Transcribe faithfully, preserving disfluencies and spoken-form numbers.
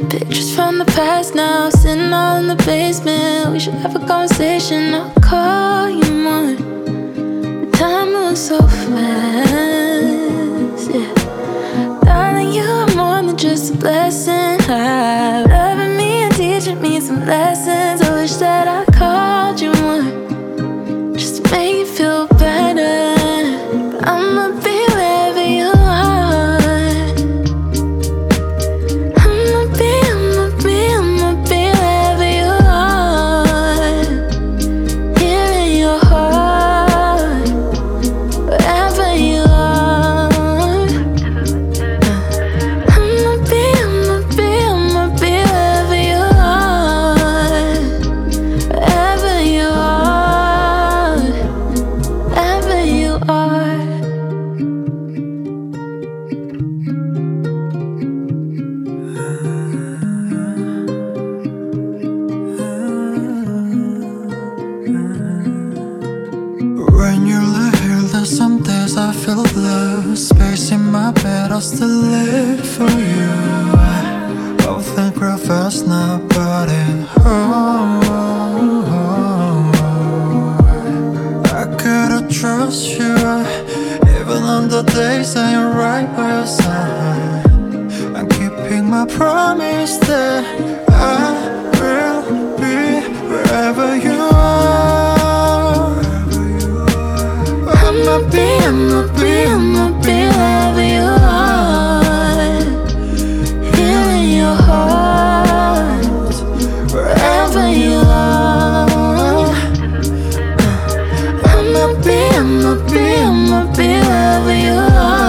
Pictures from the past now, sitting all in the basement. We should have a conversation, I'll call you more. The time moves so fast, yeah. Darling, you are more than just a blessing. I'm loving me and teaching me some lessons. I wish that I called you more, just to make you feel better. But I'ma be wherever you are. I'ma be, I'ma be, I'ma be wherever you are. Here in your heart, wherever you are. I'ma be, I'ma be, I'ma be wherever you are. Wherever you are, wherever you are. When you're here, there's some days I feel blue. Space in my bed, I'll still live for you. I think real fast now, but it hurts. I gotta trust you, even on the days that you're right by your side. I'm keeping my promise that I will be wherever you are. I'ma be, I'ma be, I'ma be wherever you are. Here in your heart, wherever you are. I'ma be, I'ma be, I'ma be wherever you are.